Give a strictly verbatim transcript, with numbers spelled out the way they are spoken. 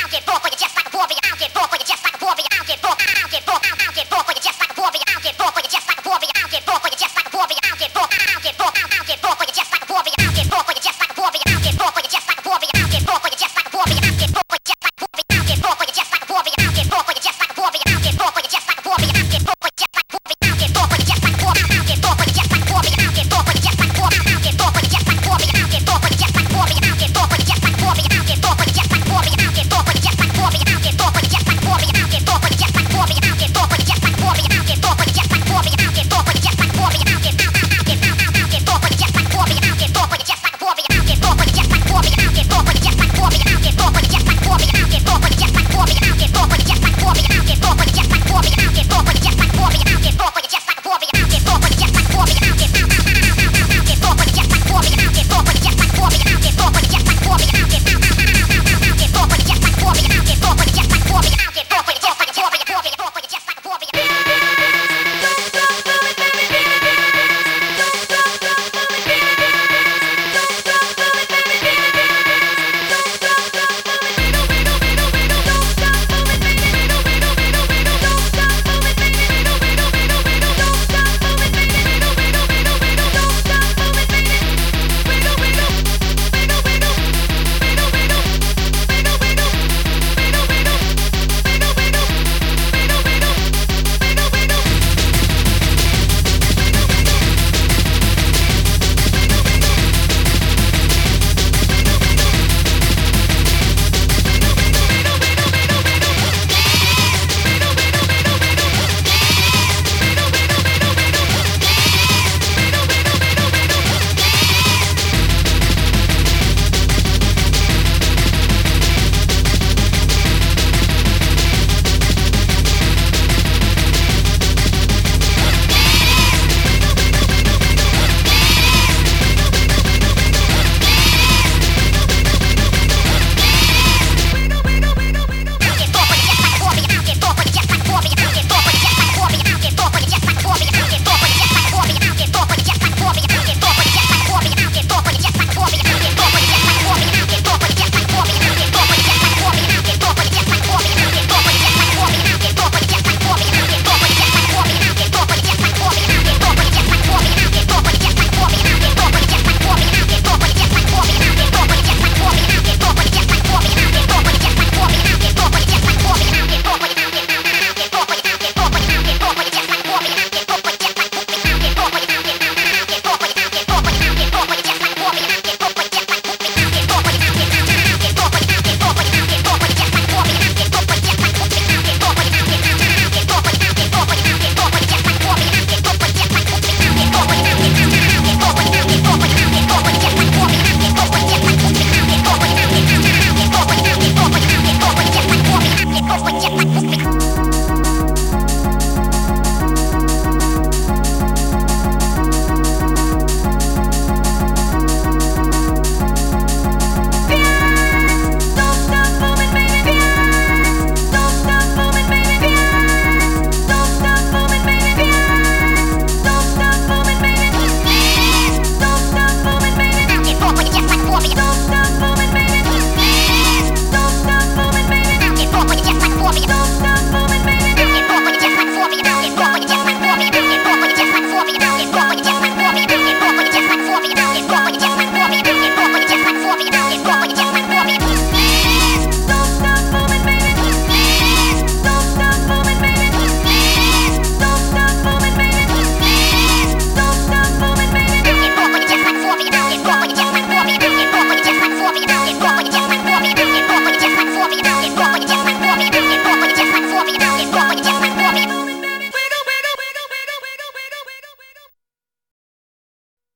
I'll get raw for you just like a warrior. I'll get raw for you just like a warrior. I'll get raw. I'll get raw. I'll get raw for you just like a warrior. I'll get raw for you just like a warrior. I'll get raw for you just like a warrior. I'll get raw. I'll get raw. I'll get raw for you just